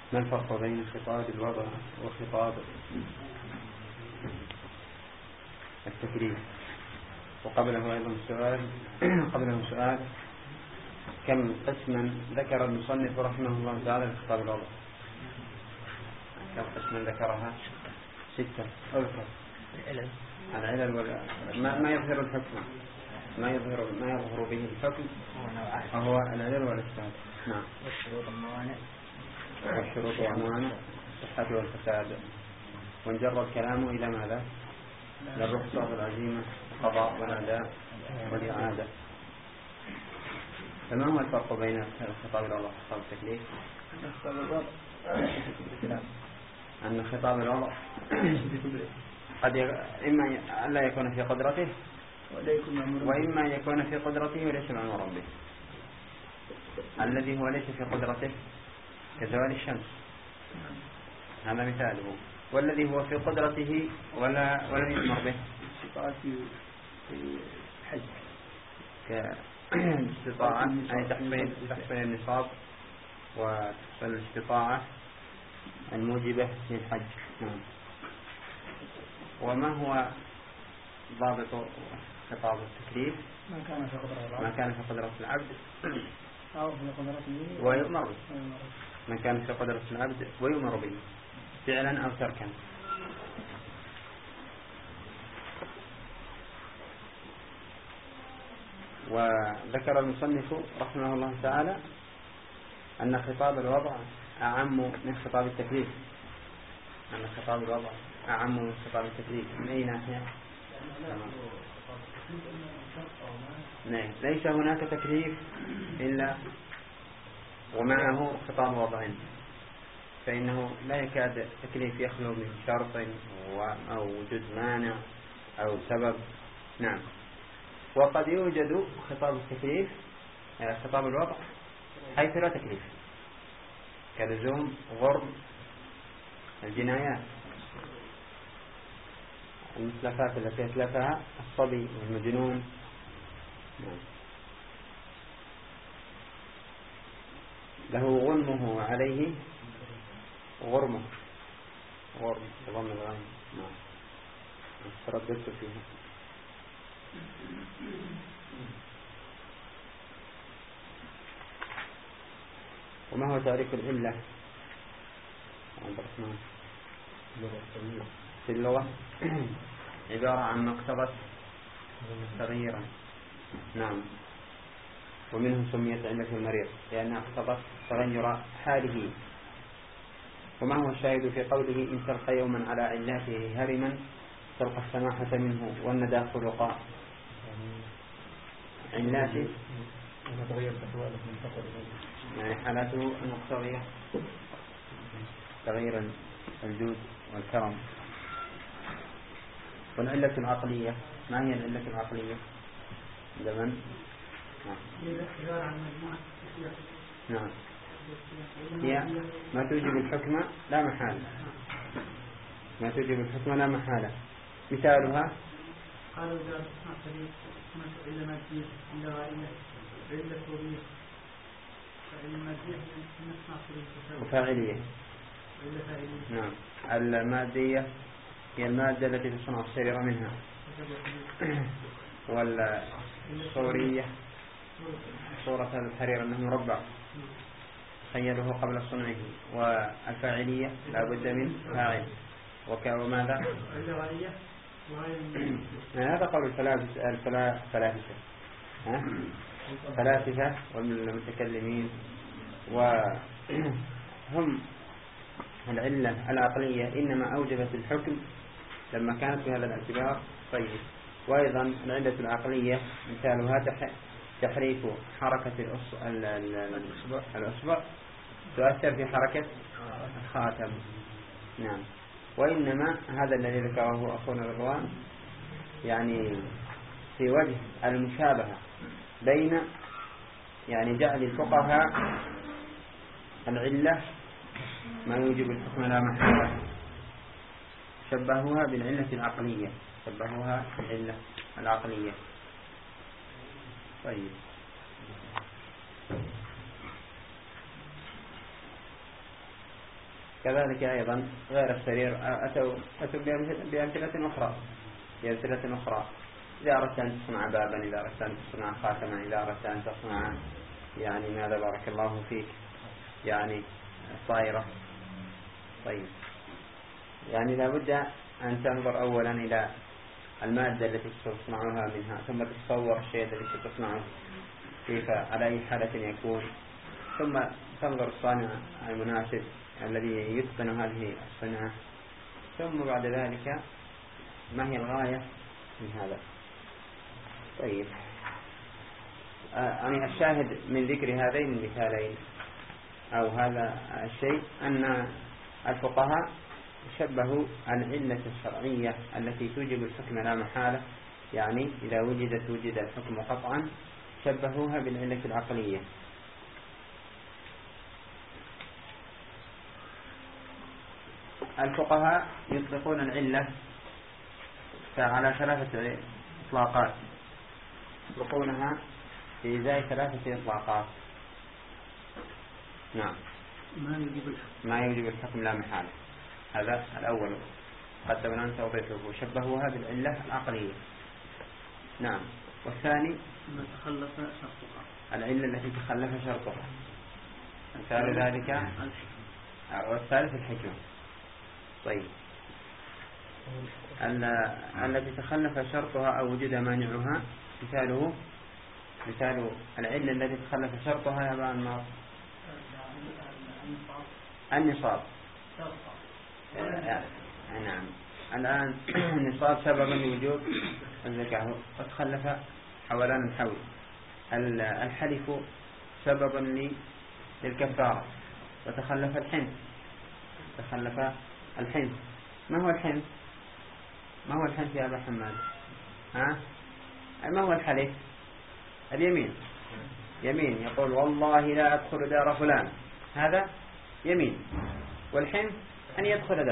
ما الفرق بين خطاب الوضع وخطاب التكليف؟ وقبله أيضا سؤال كم قسما ذكر المصنف رحمه الله تعالى في خطاب الوضع؟ كم قسما ذكرها؟ 6. أذكر العلل ما يظهر الحكم، ما يظهر به الحكم وهو العلل والإفساد. نعم. والشروط والموانع الصحة والفساد. وانجر الكلام إلى ماذا؟ للرخصة والعزيمة القضاء والأداء والإعادة. فما هو الفرق بين خطاب الوضع وخطاب التكليف؟ أن خطاب الوضع قد إما ألا يكون في قدرته وإما يكون في قدرته وليس مأمورا به. الذي هو ليس في قدرته كزوال الشمس هذا مثاله، والذي هو في قدرته ولم يأمر به كاستطاعة أي تحصيل النصاب وتحصيل الاستطاعة الموجبة للحج. وما هو ضابط خطاب التكليف؟ ما كان في قدرة العبد ويؤمر به. ما كان في قدرة العبد ويؤمر به فعلا أو تركا. وذكر المصنف رحمه الله تعالى أن خطاب الوضع أعم من خطاب التكليف. أن خطاب الوضع أعم من خطاب التكليف. من أي ناحية؟ ليس هناك تكليف إلا ومعه خطاب وضع، فإنه لا يكاد تكليف يخلو من شرط أو وجود مانع أو سبب. نعم. وقد يوجد خطاب التكليف خطاب الوضع حيث لا تكليف، كلزوم غرم الجنايات، المتلفات التي أتلفها الصبي والمجنون. له غنمه عليه غرمه غرم ضم الغين. ترددت فيها. وما هو تعريف العلة عبد الرحمن؟ في اللغة عبارة عن مقتضى تغييرا. نعم. ومنه سميت علة المريض لأنها اقتضت تغير حاله. وما هو الشاهد في قوله إن تلقى يوما على علاته هرما تلقى السماحة منه والندى خلقا؟ علاته يعني حالته المقتضية تغيير الجود والكرم. والعلة العقلية ما هي العلة العقلية؟ لمن؟ نعم. هي ما توجب الحكم لا محالة. ما توجب الحكم لا محالة. مثالها قالوا إذا تصنع فريق إلا مادية إلا غائلة إلا صورية فإن المادية نصنع فريق وفاعلية. نعم. المادية هي المادة التي تصنع السرير منها، والصورية صورة الحرير أنه مربع خيله قبل صنعه. والفاعلية لا بد من فاعل. وماذا؟ هذا قول الفلاسفة والمتكلمين. وهم العلة العقلية إنما أوجبت الحكم لما كانت بهذا الاعتبار. طيب. وأيضا العلة العقلية مثالها تحريك حركة الأصبع تؤثر في حركة الخاتم. نعم. وإنما هذا الذي ذكره أخونا رضوان يعني في وجه المشابهة بين يعني جعل الفقهاء العلة ما يوجب الحكم لا محالة شبهوها بالعلة العقلية. طيب. كذلك أيضا غير السرير أتوا بأمثلة أخرى. إذا أردت أن تصنع بابا، إذا أردت أن تصنع خاتما، إذا أردت أن تصنع يعني ماذا بارك الله فيك يعني طائرة. طيب يعني لابد أن تنظر أولا إلى المادة التي تصنعها منها، ثم تتصور الشيء الذي ستصنعه كيف على أي حالة يكون، ثم تنظر الصانع المناسب الذي يتقن هذه الصناعة، ثم بعد ذلك ما هي الغاية من هذا. طيب يعني الشاهد من ذكر هذين المثالين أو هذا الشيء أن الفقهاء شبهوا العلة الشرعية التي توجب الحكم لا محالة، يعني إذا وجد الحكم قطعا، شبهوها بالعلة العقلية. الفقهاء يطلقون العلة على 3 إطلاقات، يطلقونها في ذي 3 إطلاقات. نعم. ما يوجب الحكم لا محالة، هذا الأول قدمنا أن توضيحه، شبهوها بالعلة العقلية. نعم. والثاني ما تخلف شرطها، العلة التي تخلف شرطها، مثال ذلك والثالث الحكمة. طيب التي تخلف شرطها أو وجد مانعها، مثال العلة التي تخلف شرطها يا أبا النار النصاب. نعم. الآن النصاب سببا لوجوب الزكاة وتخلف حولان الحول. الحلف سببا للكفارة وتخلف الحنث. ما هو الحنث يا أبا حماد؟ ما هو الحلف؟ اليمين. يمين يقول والله لا أدخل دار فلان، هذا يمين. والحنث أن يدخل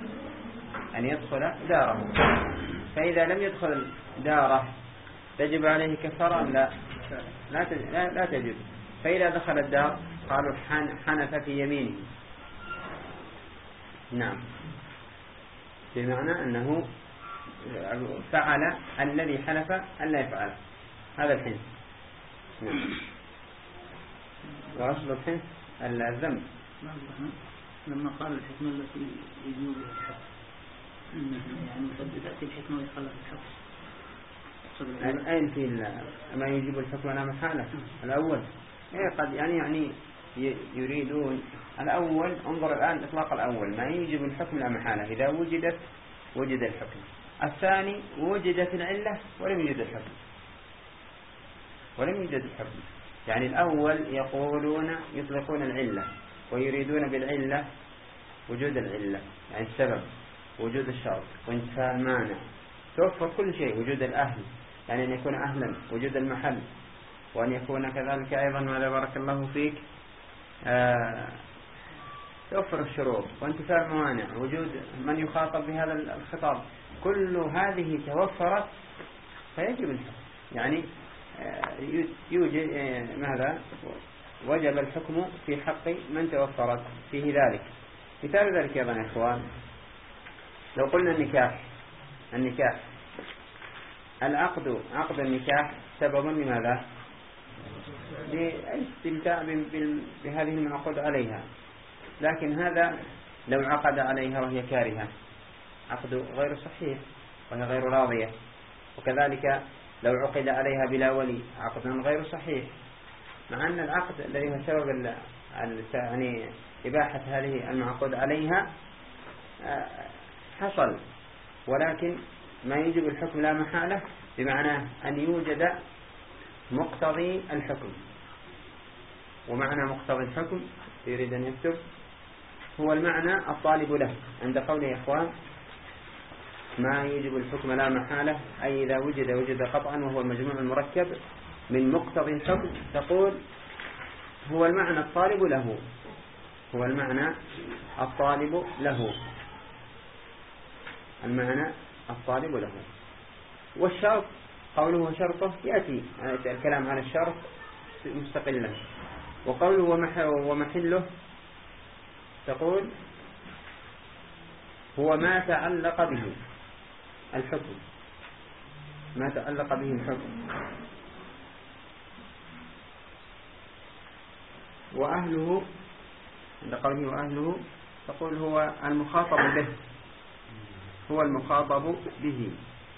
داره. فإذا لم يدخل داره تجب عليه كفارة أم لا تجب. فإذا دخل الدار قالوا حنث في يمينه. نعم، بمعنى أنه فعل الذي حلف أن لا يفعل، هذا الحنث. نعم. وأصل الحنث الذنب. لما قال الحكمة التي يجوز الحكم، يعني قد تأتي الحكمة ويخلف الحكم. أين في ما يجب الحكم لا محالة؟ الأول قد يعني يريدون الأول. انظر الآن إطلاق الأول، ما يجب الحكم لا محالة، إذا وجد الحكم. الثاني وجدت العلة ولم يوجد الحكم. يعني الأول يطلقون العلة ويريدون بالعلة وجود العلة، يعني السبب، وجود الشرط، وانتفاء المانع، توفر كل شيء، وجود الأهل، يعني أن يكون أهلا، وجود المحل، وأن يكون كذلك أيضا ماذا بارك الله فيك توفر الشروط وانتفاء الموانع، وجود من يخاطب بهذا الخطاب، كل هذه توفرت فيجب الحكم. يعني يوجد ماذا وجب الحكم في حق من توفرت فيه ذلك. مثال ذلك أيضا يا إخوان، لو قلنا النكاح عقد النكاح سبب لماذا؟ للاستمتاع بهذه المعقود عليها، لكن هذا لو عقد عليها وهي كارهة عقد غير صحيح وهي غير راضية. وكذلك لو عقد عليها بلا ولي عقد غير صحيح، مع أن العقد الذي هو سبب يعني إباحة هذه المعقود عليها حصل، ولكن ما يجب الحكم لا محالة، بمعنى أن يوجد مقتضي الحكم. ومعنى مقتضي الحكم يريد أن يكتب هو المعنى الطالب له عند قوله يا إخوان ما يجب الحكم لا محالة، أي إذا وجد قطعا، وهو المجموع المركب من مقتضي الحكم، تقول هو المعنى الطالب له، المعنى الطالب له. والشرط قوله شرطه يأتي الكلام عن الشرط مستقلا، وقوله ومحله تقول هو ما تعلق به الحكم، ما تعلق به الحكم. وأهله عند قوله وأهله تقول هو المخاطب به، هو المخاطب به.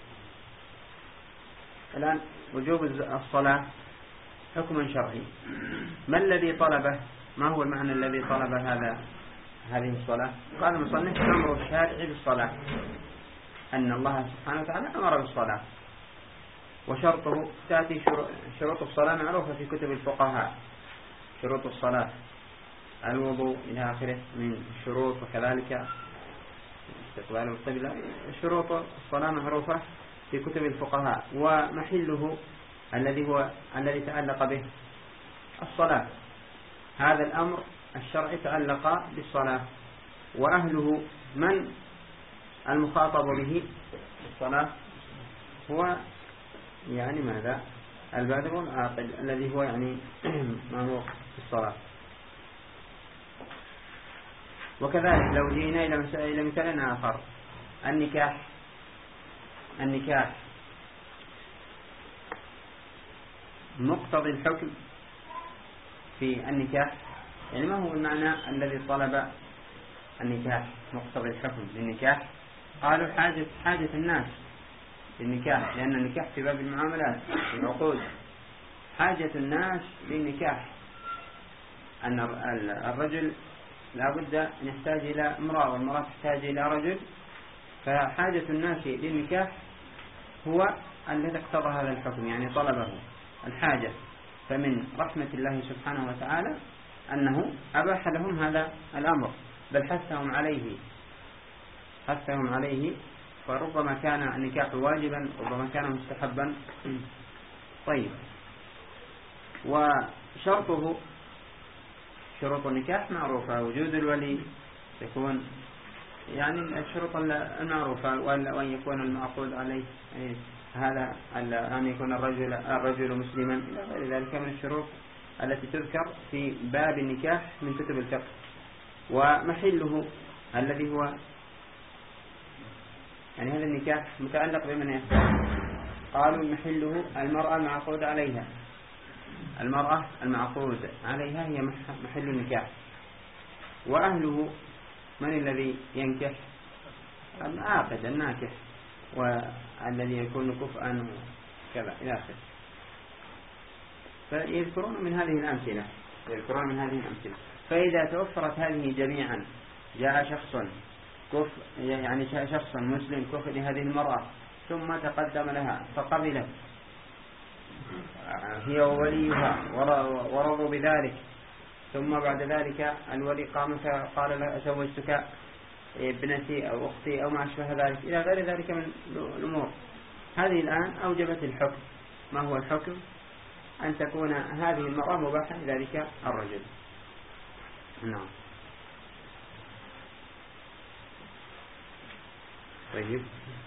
الآن وجوب الصلاة حكم شرعي، ما الذي طلبه؟ ما هو المعنى الذي طلب هذه الصلاة؟ قال المصنف أمر الشارع بالصلاة، أن الله سبحانه وتعالى أمر بالصلاة، وشرطه تأتي شروط الصلاة معروفة في كتب الفقهاء، شروط الصلاة الوضوء إلى آخره من الشروط، وكذلك استقبال القبلة. شروط الصلاة معروفة في كتب الفقهاء، ومحله الذي تعلق به الصلاة. هذا الأمر الشرعي تعلق بالصلاة، وأهله من المخاطب به الصلاة؟ هو يعني ماذا؟ البالغ العاقل الذي هو يعني مأمور في الصلاة. وكذلك لو جينا إلى مثال آخر، النكاح مقتضي الحكم في النكاح، يعني ما هو المعنى الذي طلب النكاح مقتضي الحكم للنكاح؟ قالوا حاجة الناس للنكاح، لأن النكاح في باب المعاملات في العقود، حاجة الناس للنكاح، أن الرجل لا بد أن يحتاج إلى امرأة، والمرأة تحتاج إلى رجل، فحاجة الناس للنكاح هو الذي اقتضى هذا الحكم، يعني طلبه الحاجة. فمن رحمة الله سبحانه وتعالى أنه أباح لهم هذا الأمر، بل حثهم عليه، فربما كان النكاح واجبا، ربما كان مستحبا. طيب، وشرطه شروط النكاح معروفة، وجود الولي يكون يعني الشروط المعروفة، وأن يكون المعقود عليه هذا أن يكون الرجل مسلما إلى غير ذلك من الشروط التي تذكر في باب النكاح من كتب الفقه. ومحله الذي هو يعني هذا النكاح متعلق بمن يحتاج، قالوا محله المرأة المعقود عليها، المرأة المعقود عليها هي محل النكاح. وأهله من الذي ينكح؟ العاقد الناكح، والذي يكون كفءا كذا إلى آخره. فيذكرون من هذه الأمثلة، فإذا توفرت هذه جميعا، جاء شخص كفء، يعني شخص مسلم كفء لهذه المرأة، ثم تقدم لها فقبلت هي ووليها ورضوا بذلك، ثم بعد ذلك الولي قام فقال لها أزوجتك ابنتي أو أختي أو ما أشبه ذلك إلى غير ذلك من الأمور، هذه الآن أوجبت الحكم. ما هو الحكم؟ أن تكون هذه المرأة مباحة لذلك الرجل. نعم. طيب،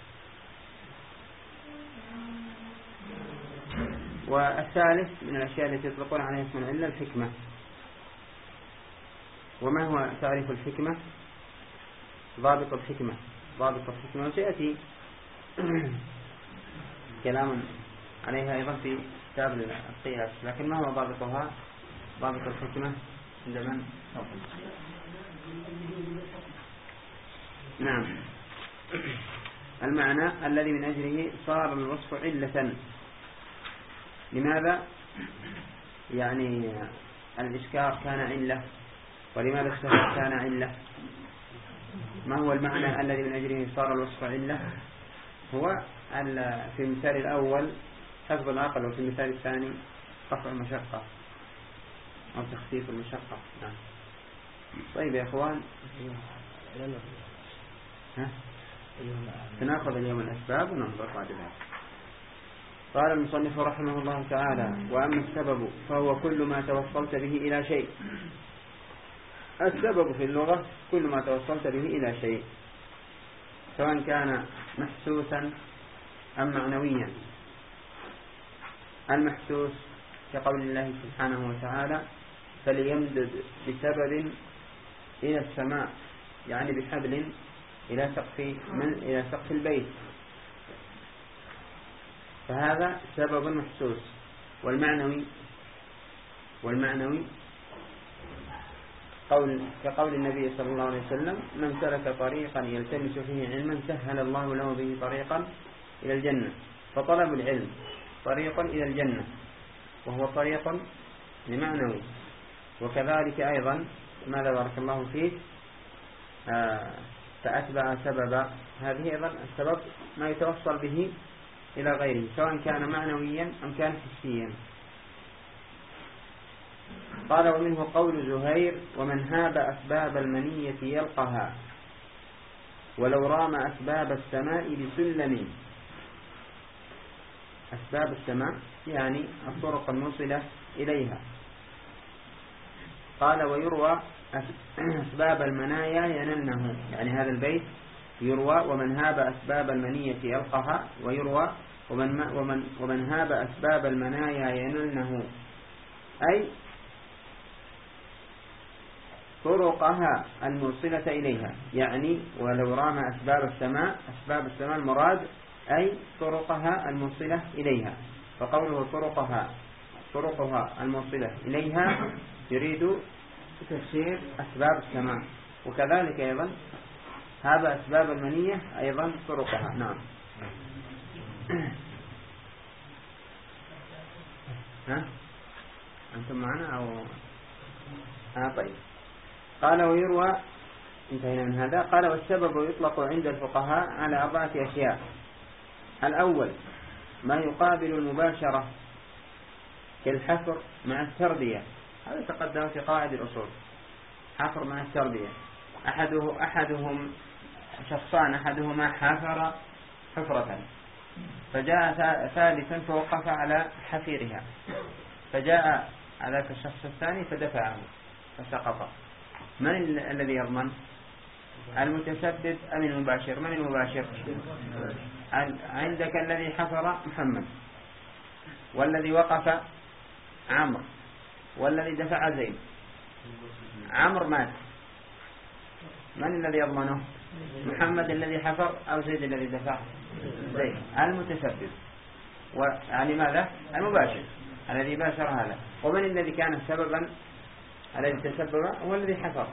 والثالث من الأشياء التي يطلقون عليها اسم العلة الحكمة. وما هو تعريف الحكمة؟ ضابط الحكمة، وسيأتي كلام عليها أيضا في كتاب القياس، لكن ما هو ضابطها؟ ضابط الحكمة عند من؟ نعم، المعنى الذي من أجله صار الوصف علة. لماذا؟ يعني الإسكار كان علة، ولماذا السهر كان علة؟ ما هو المعنى الذي من أجله صار الوصف علة؟ هو في المثال الأول حفظ العقل، وفي المثال الثاني رفع المشقة أو تخفيف المشقة. نعم. طيب يا أخوان، سنأخذ اليوم الأسباب وننظر بعد ذلك. قال المصنف رحمه الله تعالى: وأما السبب فهو كل ما توصلت به إلى شيء. السبب في اللغة كل ما توصلت به إلى شيء، سواء كان محسوسا أم معنويا. المحسوس كقول الله سبحانه وتعالى: فليمدد بسبب إلى السماء، يعني بحبل إلى سقف البيت، فهذا سبب محسوس. والمعنوي كقول النبي صلى الله عليه وسلم: من سلك طريقا يلتمس فيه علما سهل الله له به طريقا إلى الجنة. فطلب العلم طريق إلى الجنة، وهو طريق لمعنوي. وكذلك أيضا ماذا بارك الله فيك فأتبع سبب، هذه أيضا السبب ما يتوصل به إلى غيره، سواء كان معنويا أم كان حسيا. قال: ومنه قول زهير: ومن هاب أسباب المنية يلقها، ولو رام أسباب السماء بسلم. أسباب السماء يعني الطرق الموصلة إليها. قال: ويروى أسباب المنايا يننه، يعني هذا البيت يروى: ومن هاب أسباب المنية يلقها، ويروى: ومن هاب أسباب المنايا يننه، أي طرقها الموصلة إليها. يعني ولو رام أسباب السماء المراد أي طرقها الموصلة إليها. فقوله طرقها الموصلة إليها يريد تفسير أسباب السماء. وكذلك أيضا هذا أسباب المنية أيضا طرقها. نعم. أنتم معنا أو طيب. قال: ويروى، انتهينا من هذا. قال: والسبب يطلق عند الفقهاء على 4 أشياء. الأول ما يقابل المباشرة كالحفر مع التربية، هذا تقدم في قواعد الأصول. حفر مع التربية، أحدهم شخصان، أحدهما حفر حفرة، فجاء ثالثا فوقف على حفيرها، فجاء على الشخص الثاني فدفعه فسقط. من الذي يضمن؟ المتسبب أم المباشر؟ من المباشر؟ عندك الذي حفر محمد، والذي وقف عمرو، والذي دفع زيد. عمرو مات، من الذي يضمنه؟ محمد الذي حفر أو زيد الذي دفع؟ زيد المتسبب. يعني ماذا؟ المباشر الذي باشر هذا. ومن الذي كان سببا الذي تسبب؟ هو الذي حفر.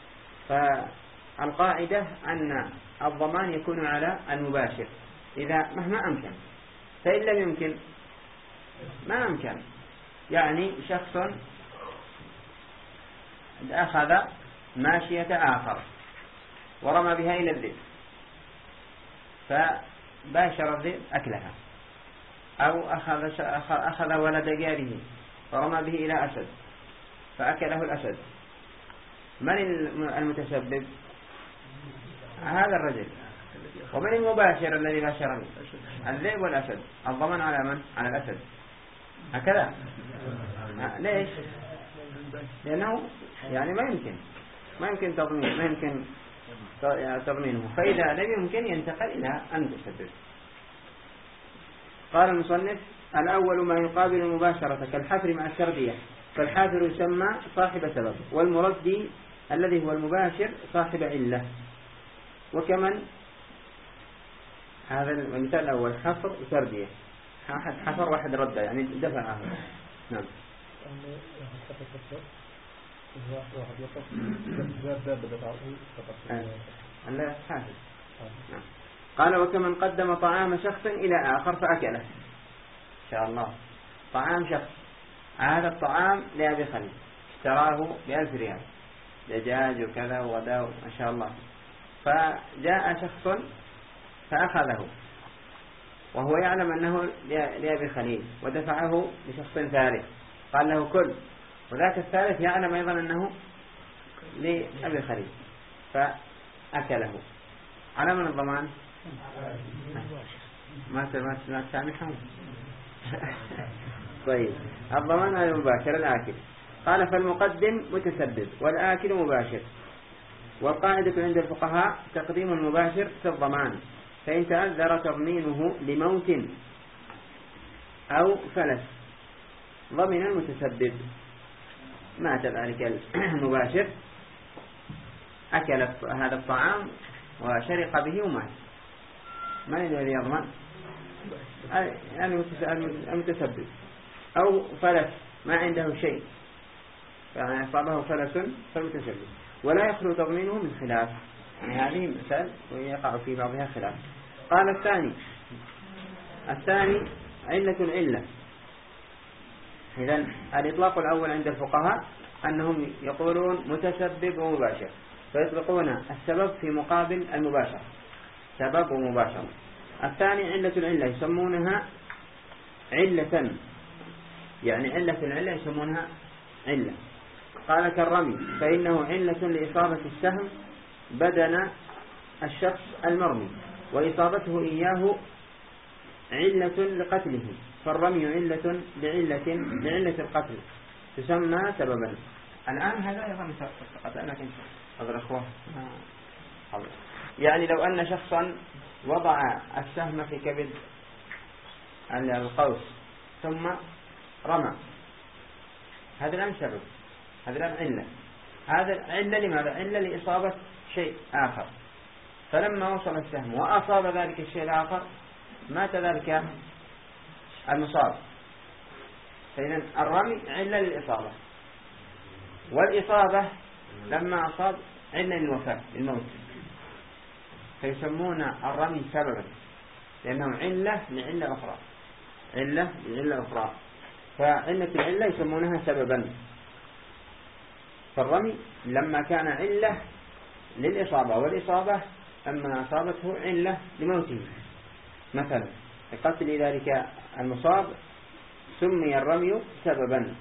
فالقاعدة أن الضمان يكون على المباشر إذا مهما أمكن، فإن لم يمكن ما أمكن. يعني شخص أخذ ماشية آخر ورمى بها إلى الذئب، فباشر الذئب أكلها، أو أخذ ولد جاره ورمى به إلى أسد فأكله الأسد. من المتسبب؟ هذا الرجل. ومن المباشر الذي باشر؟ الذئب والأسد. الضمان على من؟ على الأسد. هكذا. ليش؟ لأنه يعني ما يمكن تضمينه، فإذا لم يمكن ينتقل إلى المتسبب. قال المصنف: الأول ما يقابل المباشرة كالحفر مع التربية، فالحافر يسمى صاحب سبب، والمربي الذي هو المباشر صاحب علة. وكمن هذا المثال الأول حفر وتربية، واحد حفر واحد رد، يعني دفعه. نعم. لا حافظ. نعم. قال: وكمن قدم طعام شخص إلى آخر فأكله. إن شاء الله طعام شخص، هذا الطعام لأبي خليل اشتراه ب1000 ريال، دجاج وكذا وغدا ما شاء الله، فجاء شخص فأخذه وهو يعلم أنه لأبي خليل، ودفعه لشخص ثالث قال له كل، وذاك الثالث يعلم أيضا أنه لأبي خليل فأكله. على من الضمان؟ ما تسامحهم. طيب، الضمان على المباشر الآكل. قال: فالمقدم متسبب والآكل مباشر. والقاعدة عند الفقهاء تقديم المباشر في الضمان، فإن تأذر تضمينه لموت أو فلس ضمن المتسبب. مات ذلك المباشر، أكل هذا الطعام وشرق به ومات، من الذي يضمن؟ المتسبب. أو فلس ما عنده شيء يعني أصابه فلس فالمتسبب، ولا يخلو تضمينه من خلاف. يعني هذه مثال ويقع في بعضها خلاف. قال الثاني علة العلة. إذن الإطلاق الأول عند الفقهاء أنهم يقولون متسبب ومباشر، فيطلقون السبب في مقابل المباشر، سبب ومباشر. الثاني علة العلة يسمونها علة، يعني علة العلة يسمونها علة. قال كالرمي فإنه علة لإصابة السهم بدن الشخص المرمي، وإصابته إياه علة لقتله، فالرمي علة لعلة القتل تسمى سببا. الآن هذا أيضا فقط لكن هذا الأخوة يعني لو أن شخصا وضع السهم في كبد القوس ثم رمى، هذا الآن سبب، هذا الآن علة. هذا علة لماذا؟ علة لإصابة شيء آخر، فلما وصل السهم وأصاب ذلك الشيء الآخر مات ذلك المصاب. فإذن الرمي علة للإصابة، والإصابة لما أصاب علة للوفاة للموت، فيسمون الرمي سببا لأنه علة لعلة أخرى، علة لعلة أخرى، فعلة العلة يسمونها سببا. فالرمي لما كان علة للإصابة، والإصابة أما أصابته علة لموته مثلا لقتل ذلك المصاب، سمي الرمي سببا.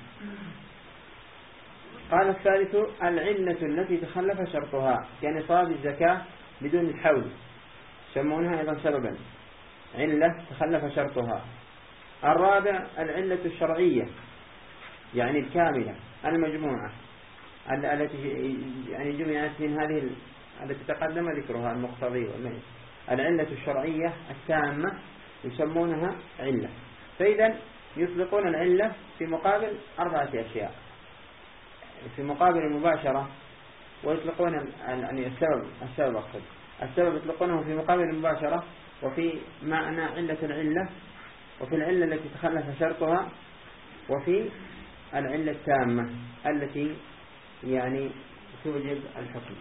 قال الثالث العلة التي تخلف شرطها كنصاب الزكاة بدون الحول، يسمونها أيضا سببا، علة تخلف شرطها. الرابع العلة الشرعية، يعني الكاملة المجموعة التي يعني جمعت من هذه التي تقدم ذكرها المقتضي والمنع. العلة الشرعية التامة يسمونها علة. فإذا يطلقون العلة في مقابل 4 أشياء: في مقابل المباشرة، ويطلقون يعني السبب أقصد السبب يطلقونه في مقابل المباشرة، وفي معنى علة العلة، وفي العلة التي تخلف شرطها، وفي العلة التامة التي يعني توجب الحكم.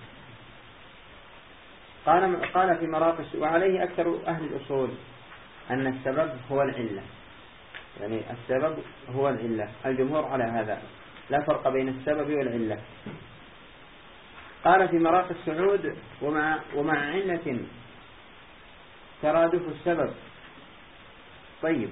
قال في مراقش وعليه أكثر أهل الأصول أن السبب هو العلة، يعني السبب هو العلة، الجمهور على هذا، لا فرق بين السبب والعلة. قال في مراقش السعود ومع علة ترادف السبب. طيب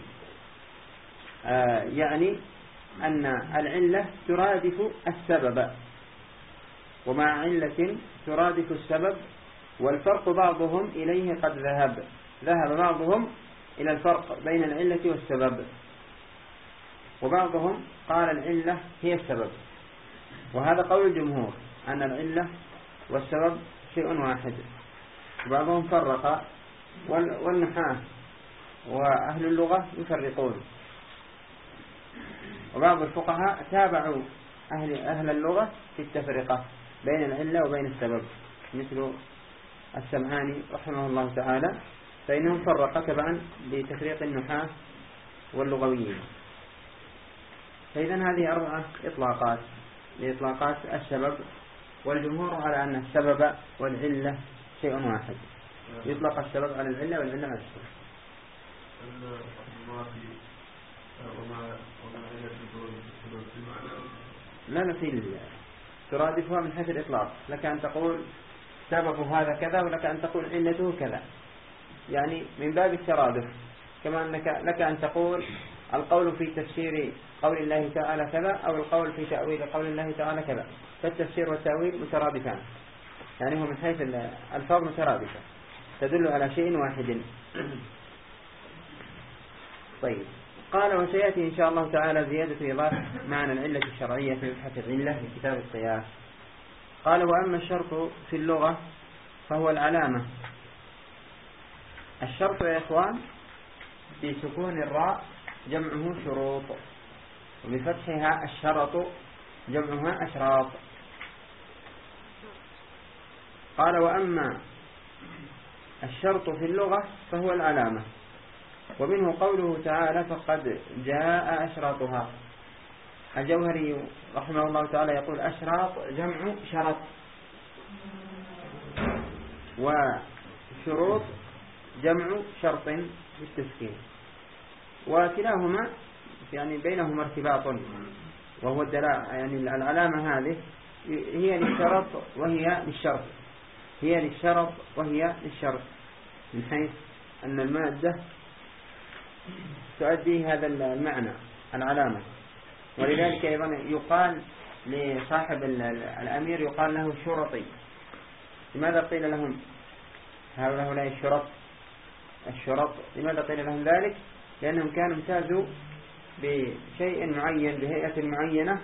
يعني أن العلة ترادف السبب، ومع علة ترادف السبب، والفرق بعضهم إليه قد ذهب بعضهم إلى الفرق بين العلة والسبب، وبعضهم قال العلة هي السبب، وهذا قول الجمهور أن العلة والسبب شيء واحد. وبعضهم فرق، والنحاة وأهل اللغة يفرقون، وبعض الفقهاء تابعوا أهل اللغة في التفرقة بين العلة وبين السبب، مثل السمعاني رحمه الله تعالى، فإنهم فرق تبعا لتفريق النحاة واللغويين. فإذا هذه 4 إطلاقات لإطلاقات السبب، والجمهور على أن السبب والعلة شيء واحد، يطلق السبب على العلة والعلة على السبب. لا في ترادفها من حيث الإطلاق، لك أن تقول سبب هذا كذا، ولك أن تقول علته كذا، يعني من باب الترادف. كما أنك لك أن تقول القول في تفسير قول الله تعالى كذا، أو القول في تأويل قول الله تعالى كذا، فالتفسير والتأويل مترادفان، يعني هو من حيث الألفاظ مترادفة تدل على شيء واحد. طيب قال وسيأتي إن شاء الله تعالى زيادة إيضاح معنى العلة الشرعية في مبحث العلة في كتاب القياس. قال وأما الشرط في اللغة فهو العلامة. الشرط يا إخوان بسكون الراء جمعه شروط، وبفتحها الشرط جمعها أشراط. قال وأما الشرط في اللغة فهو العلامة. ومنه قوله تعالى فقد جاء أشراطها. الجوهري رحمه الله تعالى يقول أشراط جمع شرط، وشروط جمع شرط بالتسكين، وكلاهما يعني بينهما ارتباط، وهو يعني العلامة هذه هي للشرط وهي للشرط، هي للشرط وهي للشرط، من حيث أن المادة تؤدي هذا المعنى العلامة. ولذلك أيضا يقال لصاحب الأمير يقال له شرطي. لماذا قيل لهم هؤلاء الشرط؟ لماذا قيل لهم ذلك؟ لأنهم كانوا امتازوا بشيء معين، بهيئة معينة،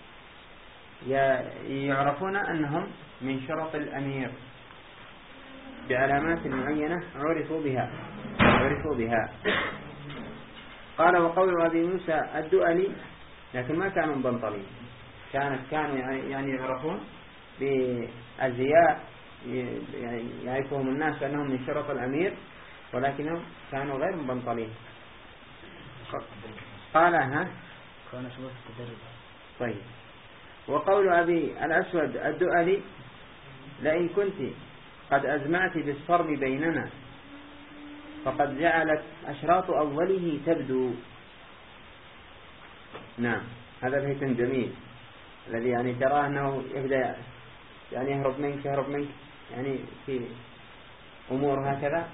يعرفون أنهم من شرط الأمير، بعلامات معينة عرفوا بها. قال وقول أبي موسى الدؤلي، لكن ما كانوا مبنطلين، كانوا يعني يعرفون بأزياء يعرفهم الناس أنهم من شرط الأمير، ولكنهم كانوا غير مبنطلين. قال كان شبه التدرج. طيب. وقول أبي الأسود الدؤلي لئن كنت قد أزمعت بالصرم بيننا فقد جعلت أشراط أوله تبدو. نعم، هذا بيت جميل الذي يعني تراه أنه يبدأ يعني يهرب منك يعني في أمور هكذا،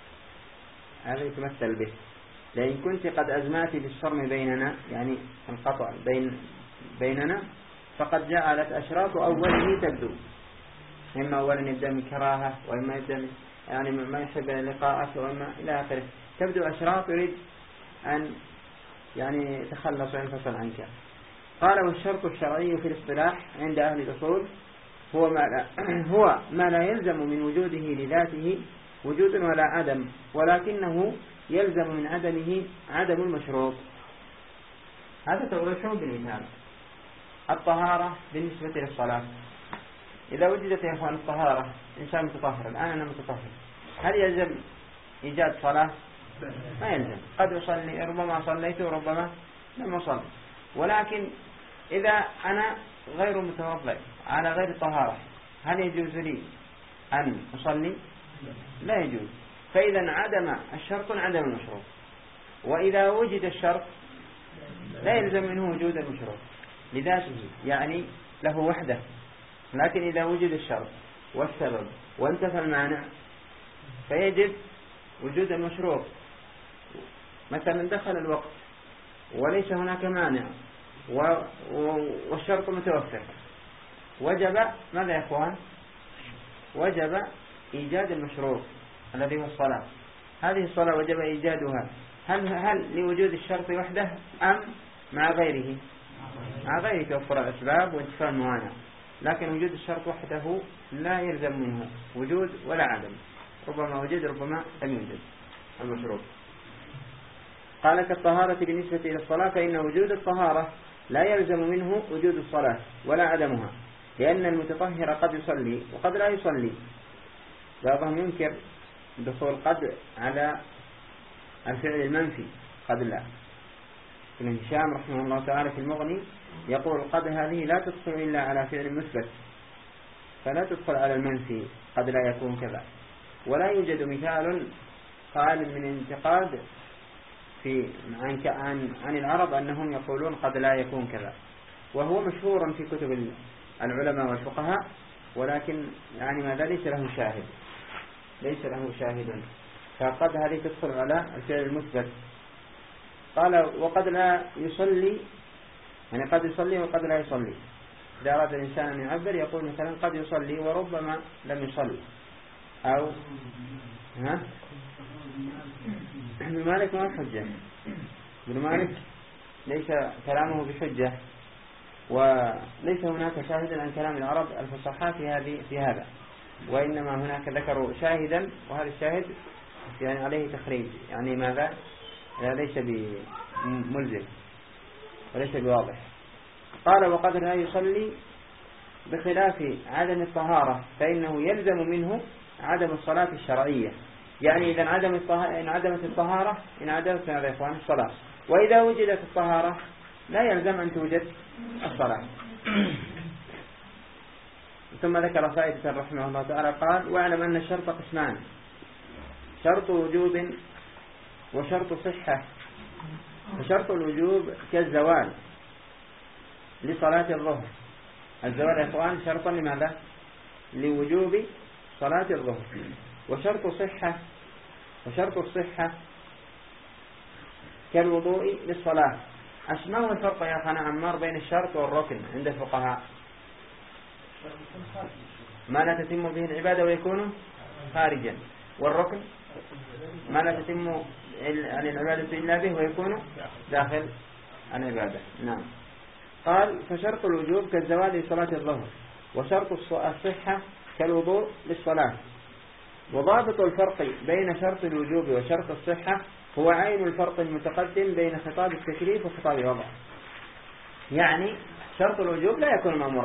هذا يتمثل به. لئن كنت قد أزمعت بالصرم بيننا، يعني انقطع بيننا، فقد جعلت أشراط أوله تبدو. إما أولا يبدأ من كراهة، وإما يبدأ يعني ما يحب لقاءك، وإما إلى آخره. تبدو أشراط يريد أن يعني يتخلص وينفصل عنك. قال والشرط الشرعي في الاصطلاح عند أهل الأصول هو ما لا يلزم من وجوده لذاته وجود ولا عدم، ولكنه يلزم من عدمه عدم المشروط. هذا توضيحه بالمثال. الطهارة بالنسبة للصلاة، إذا وجدت يا أخوان الطهارة، إنسان متطهر، الآن أنا متطهر، هل يلزم إيجاد صلاة؟ ما يلزم. قد أصلي، ربما صليت وربما لم أصلي. ولكن إذا أنا غير متوضئ على غير طهارة، هل يجوز لي أن أصلي؟ لا يجوز. فإذا عدم الشرط عدم المشروط. وإذا وجد الشرط لا يلزم منه وجود المشروط لذاته، يعني له وحده. لكن إذا وجد الشرط والسبب وانتفى المانع فيجب وجود المشروط. مثلا دخل الوقت وليس هناك مانع والشرط متوفر، وجب ماذا يا أخوان؟ وجب إيجاد المشروط الذي هو الصلاة. هذه الصلاة وجب إيجادها هل لوجود الشرط وحده أم مع غيره؟ مع غيره، توفر الأسباب وانتفاء الموانع. لكن وجود الشرط وحده لا يلزم منه وجود ولا عدم، ربما وجد ربما لم يوجد المشروط. قال كالطهارة بالنسبة إلى الصلاة، فإن وجود الطهارة لا يلزم منه وجود الصلاة ولا عدمها، لأن المتطهر قد يصلي وقد لا يصلي. بعضهم ينكر دخول قد على الفعل المنفي، قد لا. ابن هشام رحمه الله تعالى في المغني يقول قد هذه لا تدخل إلا على فعل مثبت، فلا تدخل على المنفي، قد لا يكون كذا. ولا يوجد مثال قال من انتقاد عن العرب أنهم يقولون قد لا يكون كذا، وهو مشهور في كتب العلماء والفقهاء، ولكن يعني ماذا ليس له شاهد. فقد هذه تدخل على الفعل المثبت. قال وقد لا يصلي، يعني قد يصلي وقد لا يصلي. إذا أراد الإنسان أن يعبر يقول مثلا قد يصلي وربما لم يصلي. أو ابن مالك ما حجة، ابن مالك ليس كلامه بحجة، وليس هناك شاهد عن كلام العرب الفصحاء في هذا، وإنما هناك ذكروا شاهدا، وهذا الشاهد يعني عليه تخريج، يعني ماذا ليس بملزم وليس بواضح. قال وقد لا يصلي بخلاف عدم الطهارة، فإنه يلزم منه عدم الصلاة الشرعية. يعني إذا انعدمت الطهارة انعدمت يا إخوان الصلاة، وإذا وجدت الطهارة لا يلزم أن توجد الصلاة. ثم ذكر فائدة رحمه الله تعالى قال: واعلم أن الشرط قسمان: شرط وجوب وشرط صحة. فشرط الوجوب كالزوال لصلاة الظهر. الزوال يا إخوان شرطا لماذا؟ لوجوب صلاة الظهر. وشرط الصحة كالوضوء للصلاة. ما هو الفرق يا أخوان عمار بين الشرط والركن عند الفقهاء؟ ما لا تتم به العبادة ويكون خارجا، والركن ما لا تتم العبادة إلا به ويكون داخل العبادة. نعم. قال: فشرط الوجوب كالزوال لصلاة الظهر، وشرط الصحة كالوضوء للصلاة. وضابط الفرق بين شرط الوجوب وشرط الصحة هو عين الفرق المتقدم بين خطاب التكليف وخطاب الوضع. يعني شرط الوجوب لا يكون مأمورا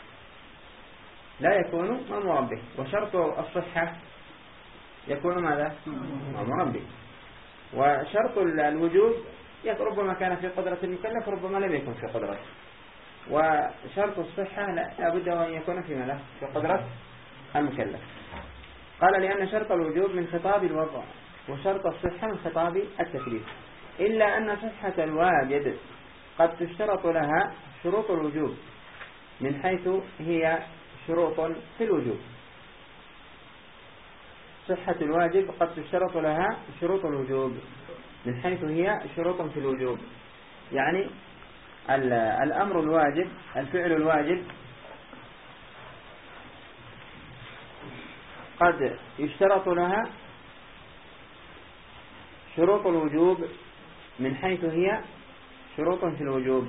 به، وشرط الصحة يكون ماذا؟ مأمورا به. وشرط الوجوب ربما كان في قدرة المكلف ربما لم يكن في قدرته، وشرط الصحة لا بد أن يكون في ماذا؟ في قدرة المكلف. قال: لأن شرط الوجوب من خطاب الوضع، وشرط الصحة من خطاب التكليف، إلا أن صحة الواجب قد تشترط لها شروط الوجوب من حيث هي شروط في الوجوب. صحة الواجب قد تشترط لها شروط الوجوب من حيث هي شروط في الوجوب. يعني الأمر الواجب، الفعل الواجب قد يشترط لها شروط الوجوب من حيث هي شروط في الوجوب.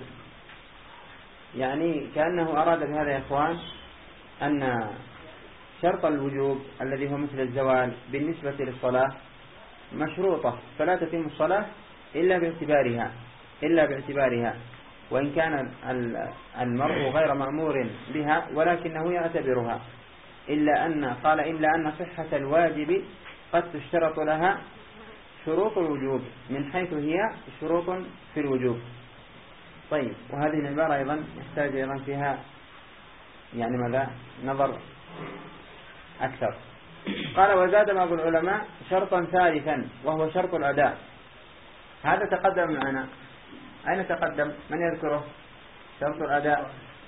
يعني كأنه أراد بهذا يا إخوان أن شرط الوجوب الذي هو مثل الزوال بالنسبة للصلاة مشروطة، فلا تتم الصلاة إلا باعتبارها، وإن كان المرء غير مأمور بها ولكنه يعتبرها. إلا أن صحة الواجب قد تشترط لها شروط الوجوب من حيث هي شروط في الوجوب. طيب، وهذه العبارة أيضا يحتاج أيضا فيها يعني ماذا؟ نظر أكثر. قال: وزاد بعض العلماء شرطا ثالثا وهو شرط الأداء. هذا تقدم معنا. أين تقدم؟ من يذكره؟ شرط الأداء.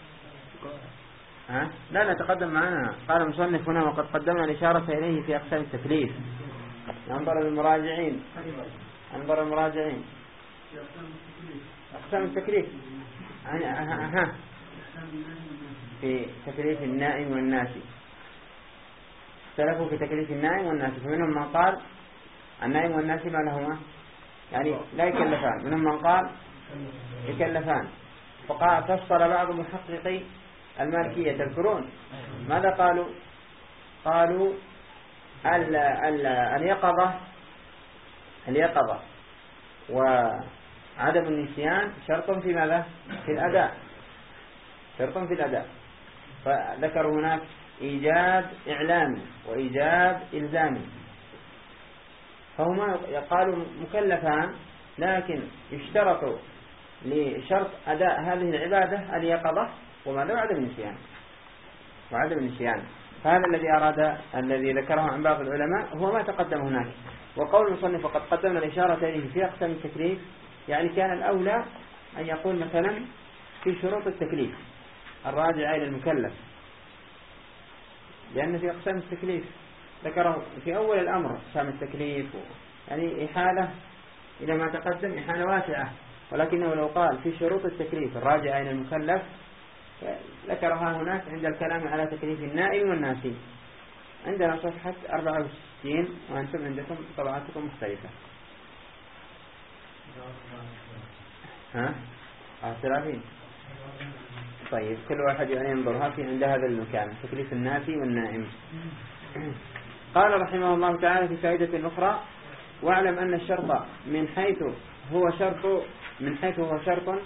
لا تقدم معنا. قال المصنف هنا: وقد قدمنا الإشارة إليه في أقسام التكليف. انظر المراجعين أقسام التكليف في تكليف النائم والناسي. اختلفوا في تكليف النائم والناسي، فمنهم من قال النائم والناسي ما لهما يعني لا يكلفان، منهم من قال يكلفان. فصل بعض محققي المالكية تذكرون ماذا قالوا؟ قالوا اليقظة وعدم النسيان شرط في ماذا؟ في الأداء، شرط في الأداء. فذكروا هناك إيجاب إعلامي وإيجاب إلزامي، فهما قالوا مكلفان، لكن يشترط لشرط أداء هذه العبادة اليقظة وماذا؟ وعدم النسيان. فهذا الذي ذكره عن بعض العلماء هو ما تقدم هناك. وقول المصنف: وقد قدمنا الإشارة إليه في أقسام التكليف، يعني كان الأولى أن يقول مثلا في شروط التكليف الراجعة إلى المكلف، لأن في أقسام التكليف ذكره في أول الأمر أقسام التكليف، يعني إحالة إلى ما تقدم إحالة واسعة. ولكنه لو قال في شروط التكليف الراجعة إلى المكلف ذكرها هناك عند الكلام على تكليف النائم والناسي. عندنا صفحة 64 وأنتم عندكم طبعاتكم مختلفة. 30. طيب، كل واحد يعني ينظرها في عند هذا المكان تكليف الناسي والنائم. قال رحمه الله تعالى في فائدة أخرى: واعلم أن الشرط من حيث هو شرط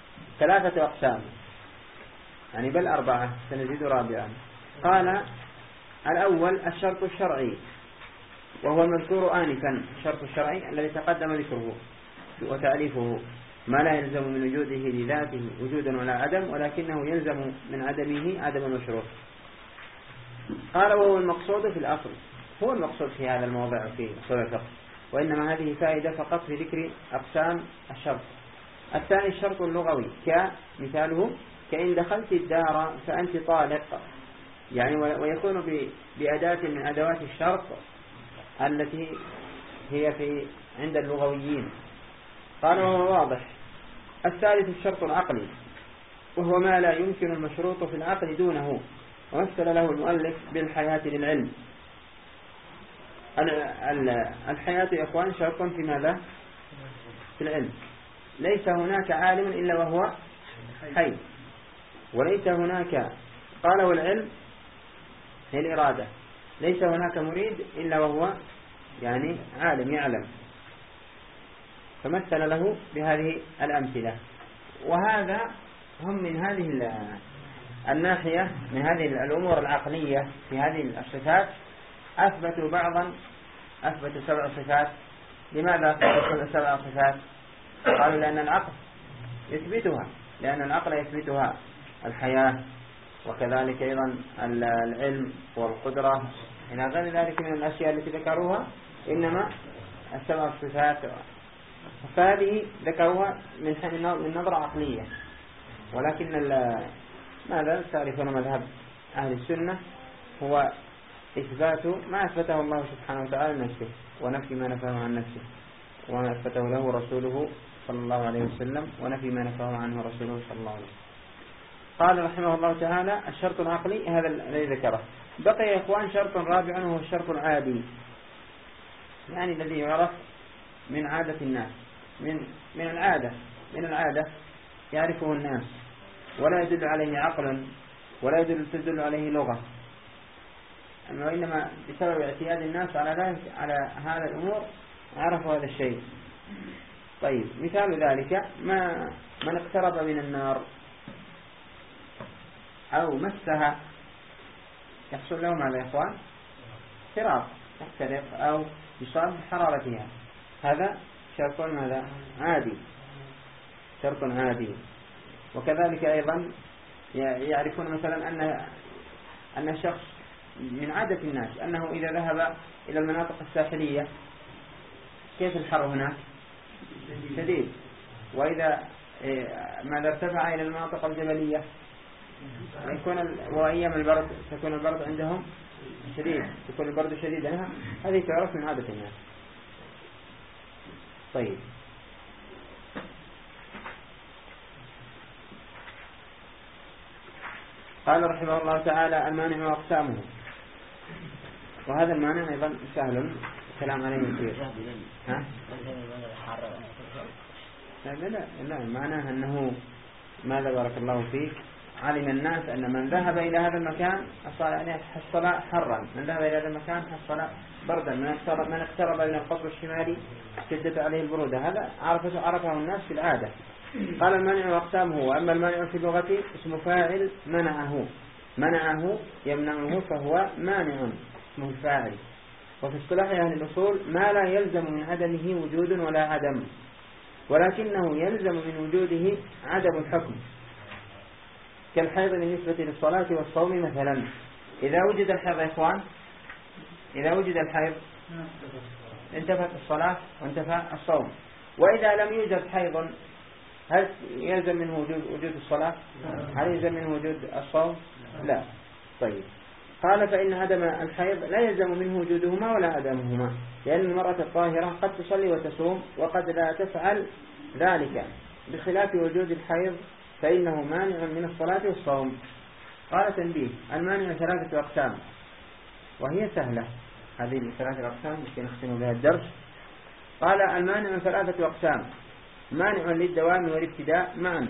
3 أقسام، يعني بل 4، سنزيد رابعا. قال: الأول الشرط الشرعي وهو المذكور آنفا، الشرط الشرعي الذي تقدم ذكره وتعريفه، ما لا يلزم من وجوده لذاته وجودا ولا عدم، ولكنه يلزم من عدمه عدم المشروط. قال وهو المقصود في الأصل، هو المقصود في هذا الموضع في أصول الفقه، وإنما هذه فائدة فقط في ذكر أقسام الشرط. الثاني الشرط اللغوي، كمثاله كإن دخلت الدار فأنت طالق، يعني ويكون بأداة من أدوات الشرط التي هي عند اللغويين. قال وهو واضح. الثالث الشرط العقلي، وهو ما لا يمكن المشروط في العقل دونه، ومثل له المؤلف بالحياة للعلم. الحياة يا إخوان شرط في ماذا؟ في العلم. ليس هناك عالم إلا وهو حي، وليس هناك، قاله العلم هي الإرادة، ليس هناك مريد إلا وهو يعني عالم يعلم، فمثل له بهذه الأمثلة. وهذا هم من هذه الناحية، من هذه الأمور العقلية في هذه الصفات أثبتوا بعضا، أثبتوا 7 صفات. لماذا أثبتوا 7 صفات؟ قالوا لأن العقل يثبتها، لأن العقل يثبتها، الحياة وكذلك أيضا العلم والقدرة إلى غير ذلك من الأشياء التي ذكروها، إنما 7 صفات. فهذه ذكروها من نظرة عقلية، ولكن ماذا تعرفون مذهب أهل السنة هو إثبات ما أثبته الله سبحانه وتعالى لنفسه، ونفي ما نفاه عن نفسه، وما أثبته له رسوله صلى الله عليه وسلم، ونفي ما نفاه عنه رسوله صلى الله عليه وسلم. قال رحمه الله تعالى الشرط العقلي هذا الذي ذكره. بقي يا إخوان شرط رابع وهو الشرط العادي، يعني الذي يعرف من عادة الناس، من العادة يعرفه الناس، ولا يدل عليه عقل ولا تدل عليه لغة، وإنما بسبب اعتياد الناس على هذا الأمور عرفوا هذا الشيء. طيب مثال ذلك من اقترب من النار أو مسها يحصل له ماذا يا إخوان؟ احتراق، يحترق أو يصاب بحرارتها، هذا شرط ماذا؟ عادي، شرط عادي. وكذلك أيضا يعرفون مثلا أن الشخص من عادة الناس أنه إذا ذهب إلى المناطق الساحلية كيف الحر هناك؟ شديد. وإذا ماذا ارتفع إلى المناطق الجبلية وأيام البرد تكون البرد عندهم شديد، تكون البرد شديدا، هذه تعرف من عادة الناس. طيب قال رحمه الله تعالى المانع وأقسامه، وهذا المانع أيضا سهل الكلام عليه كثير. ها؟ لا معناه أنه ماذا بارك الله فيك، علم الناس أن من ذهب إلى هذا المكان حصل حرا، من ذهب إلى هذا المكان حصل بردا، من اقترب من القطب الشمالي شدت عليه البرودة، هذا عرفه الناس في العادة. قال المانع وأقسامه. وأما المانع في اللغة اسم فاعل منعه يمنعه فهو مانع اسمه الفاعل. وفي اصطلاح أهل الأصول ما لا يلزم من عدمه وجود ولا عدم، ولكنه يلزم من وجوده عدم الحكم، كالحيض بالنسبة للصلاة والصوم مثلا. إذا وجد الحيض يا إخوان، إذا وجد الحيض انتفت الصلاة وانتفى الصوم. وإذا لم يوجد حيض هل يلزم منه وجود الصلاة؟ هل يلزم منه وجود الصوم؟ لا. طيب قال فإن عدم الحيض لا يلزم منه وجودهما ولا عدمهما، لأن المرأة الطاهرة قد تصلي وتصوم وقد لا تفعل ذلك، بخلاف وجود الحيض فإنه مانع من الصلاة والصوم. قال تنبيه المانع 3 أقسام، وهي سهلة هذه 3 أقسام التي نختم بها الدرس. قال المانع 3 أقسام: مانع للدوام والابتداء معا،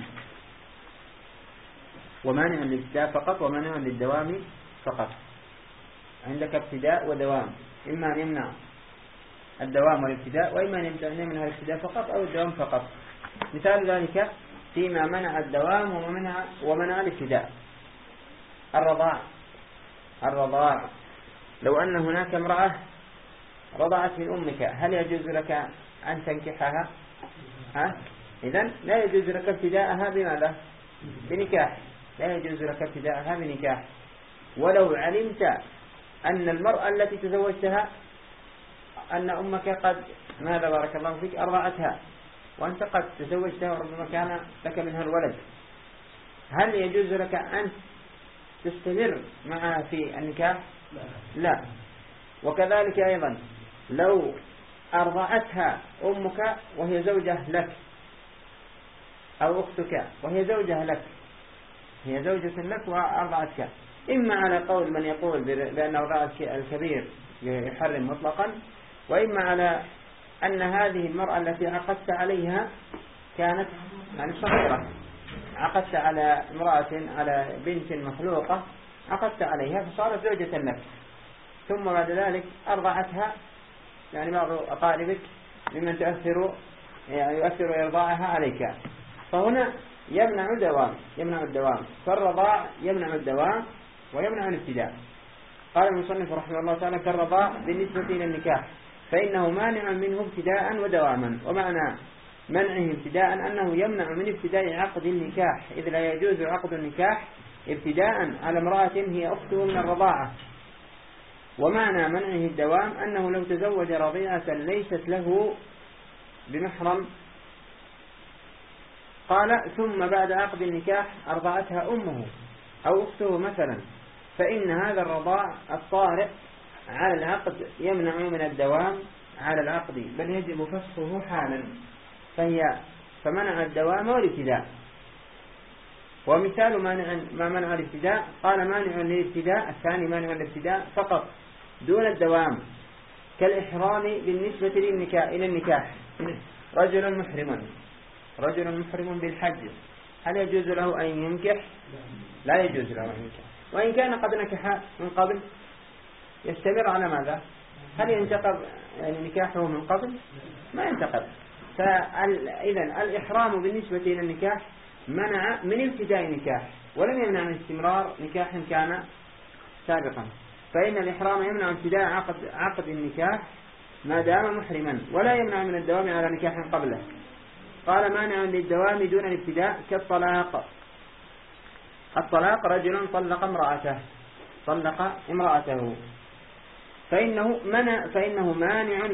ومانع للابتداء فقط، ومانع للدوام فقط. عندك ابتداء ودوام، إما أن يمنع الدوام والابتداء، وإما أن يمنع الابتداء فقط أو الدوام فقط. مثال ذلك فيما منع الدوام ومنع الابتداء: الرضاع لو أن هناك امرأة رضعت من أمك هل يجوز لك أن تنكحها؟ إذن لا يجوز لك ابتداءها بماذا؟ بنكاح. لا يجوز لك ابتداءها بنكاح. ولو علمت أن المرأة التي تزوجتها أن أمك قد ماذا بارك الله فيك أرضعتها وأنت قد تزوجتها وربما كان لك منها الولد، هل يجوز لك أن تستمر معها في النكاح؟ لا. وكذلك أيضا لو أرضعتها أمك وهي زوجة لك أو أختك وهي زوجة لك، هي زوجة لك وأرضعتك، إما على قول من يقول بأن رضاعة الكبير يحرم مطلقا، وإما على أن هذه المرأة التي عقدت عليها كانت يعني صغيرة، عقدت على امرأة على بنت مخلوقة عقدت عليها فصارت زوجة لك، ثم بعد ذلك أرضعتها يعني بعض أقاربك ممن يؤثر إرضاعها عليك، فهنا يمنع الدوام، فالرضاع يمنع الدوام ويمنع الابتداء. قال المصنف رحمه الله تعالى كالرضاع بالنسبة إلى النكاح فإنه مانع منه ابتداء ودواما. ومعنى منعه ابتداء أنه يمنع من ابتداء عقد النكاح، إذ لا يجوز عقد النكاح ابتداء على امرأة هي أخته من الرضاعة. ومعنى منعه الدوام أنه لو تزوج رضيعة ليست له بمحرم قال ثم بعد عقد النكاح أرضعتها أمه أو أخته مثلا، فإن هذا الرضاع الطارئ على العقد يمنع من الدوام على العقد، بل يجب فسخه حالا، فمنع الدوام والابتداء. ومثال ما منع الابتداء قال مانع للابتداء، الثاني مانع للابتداء فقط دون الدوام كالإحرام بالنسبة إلى النكاح. رجل محرم بالحج هل يجوز له أن ينكح؟ لا يجوز له أن ينكح، وإن كان قد نكح من قبل يستمر على ماذا؟ هل ينتقض يعني نكاحه من قبل؟ ما ينتقض. فإذن الإحرام بالنسبة إلى النكاح منع من ابتداء النكاح ولم يمنع من استمرار نكاح كان سابقا، فإن الإحرام يمنع ابتداء عقد النكاح ما دام محرما، ولا يمنع من الدوام على نكاح قبله. قال مانع للدوام دون الابتداء كالطلاق رجل طلق امرأته فإنه مانع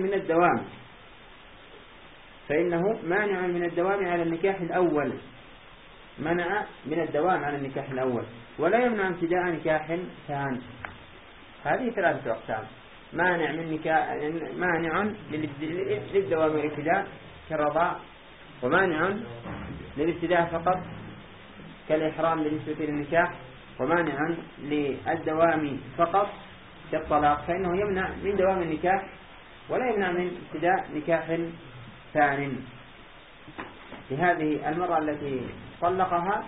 من الدوام على النكاح الأول، منع من الدوام على النكاح الأول ولا يمنع ابتداء نكاح ثاني. هذه ثلاثة أقسام: مانع للدوام والابتداء كالرضاع، ومانع للابتداء فقط كالإحرام بالنسبة للنكاح، ومانع للدوام فقط كالطلاق، فإنه يمنع من دوام النكاح ولا يمنع من ابتداء نكاح ثاني. لهذه المرأة التي طلقها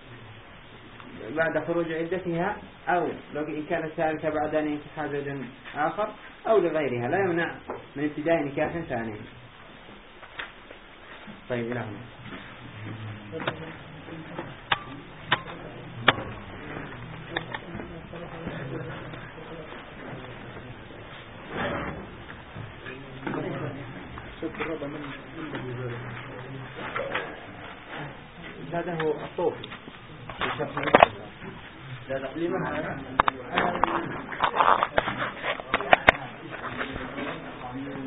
بعد خروج عدتها، أو لو كانت ثالثة بعد أن ينكح زوج آخر، أو لغيرها، لا يمنع من ابتداء نكاح ثاني. طيب إلى هنا. زاده الطوفي زاد لمن